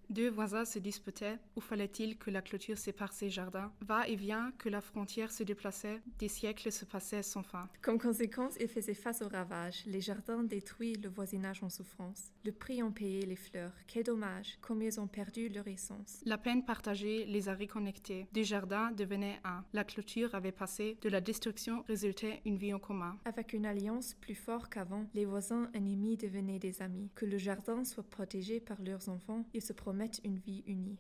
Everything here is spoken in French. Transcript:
Deux voisins se disputaient, où fallait-il que la clôture sépare ces jardins. Va et vient, que la frontière se déplaçait, des siècles se passaient sans fin. Comme conséquence, il faisait face aux ravages. Les jardins détruits, le voisinage en souffrance. Le prix ont payé les fleurs. Quel dommage, comme ils ont perdu leur essence. La peine partagée les a reconnectés. Deux jardins devenaient un. La clôture avait passé, de la destruction résultait une vie en commun. Avec une alliance plus forte qu'avant, les voisins ennemis devenaient des amis. Que le jardin soit protégé par leurs enfants, ils se promettent une vie unie.